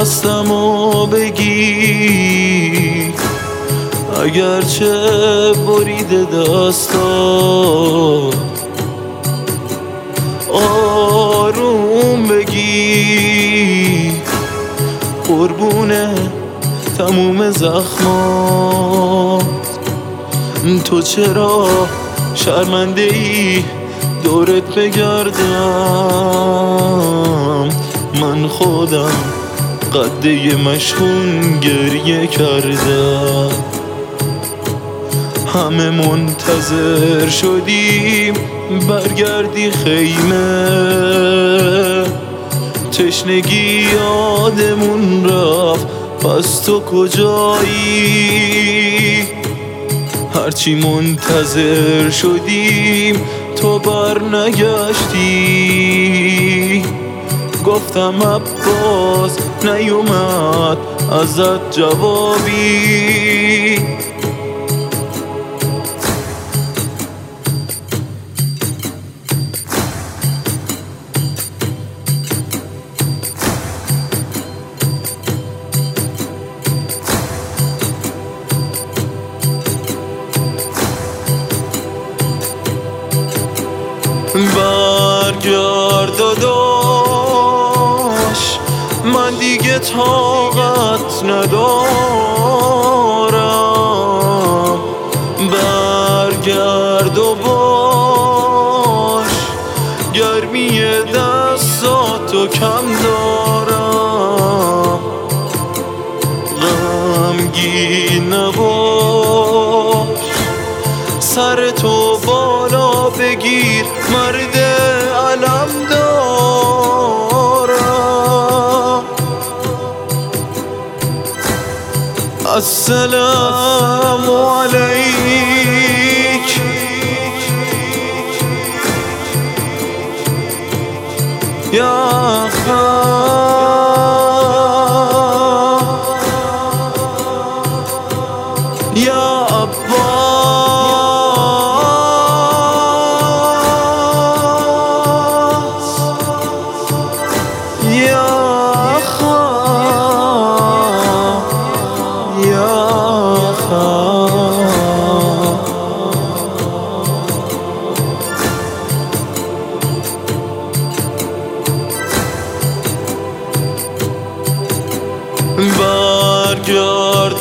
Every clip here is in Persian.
دستمو بگیر، اگرچه بریده دستات آروم بگیر، قربونه تموم زخمات. تو چرا شرمنده ای دورت بگردم؟ من خودم قده مشغول گریه کردم. همه منتظر شدیم برگردی خیمه، تشنگی یادمون رفت، پس تو کجایی؟ هرچی منتظر شدیم تو بر نگشتی. گفتم عباس نیومد ازت جوابی. برگرد داداش، من دیگه طاقت ندارم. برگرد و باش، گرمی دستاتو کم دارم. غمگین نباش، سرتو بالا بگیر، مرد علم دارم. السلام علیک یا یا عباس، یا برگرد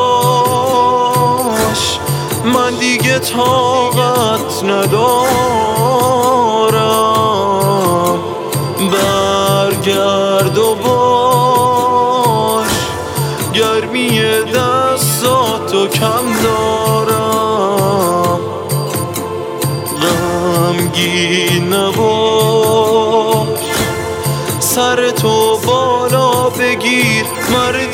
داداش، من دیگه طاقت ندارم. برگرد و باش، گرمی دستاتو کم دارم. غمگین نباش، سرتو بالا بگیر، مرد